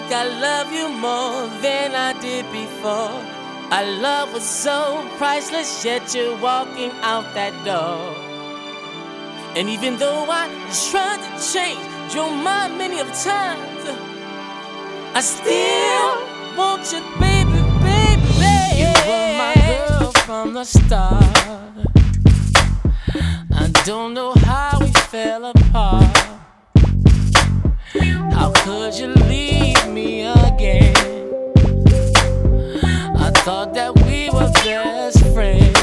I love you more than I did before. Our love was so priceless, yet you're walking out that door. And even though I tried to change your mind many of times, I still want you, baby, baby. You were my girl from the start. I don't know how we fell apart. How could you leave me again? I thought that we were best friends.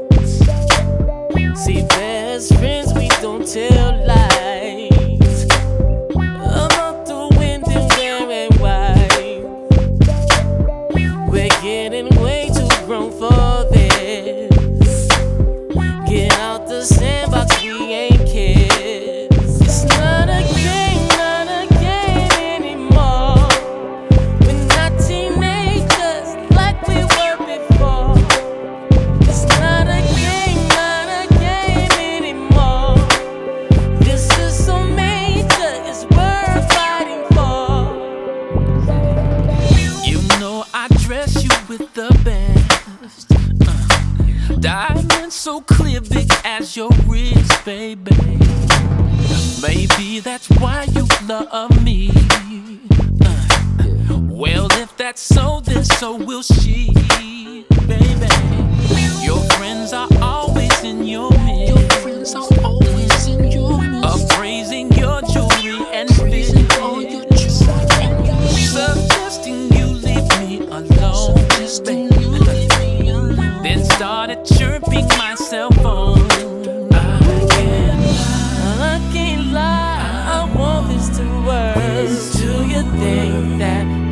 See, best friends, we don't tell lies about the wind and wearing white. We're getting way too grown for this. Get out the sandbox, we ain't kids. It's not a game, not a game anymore. We're not teenagers like we were before. It's not a game, not a game anymore. This is so major, it's worth fighting for. You know I dress you with the best. Diamonds so clear, big as your wrist, baby. Maybe that's why you love me. Well, if that's so, then so will she, baby. Your friends are always in your midst, appraising your jewelry and fits, suggesting you leave me alone, baby. Then started chirping my cell phone. I can't lie, I want this to work. Do you think that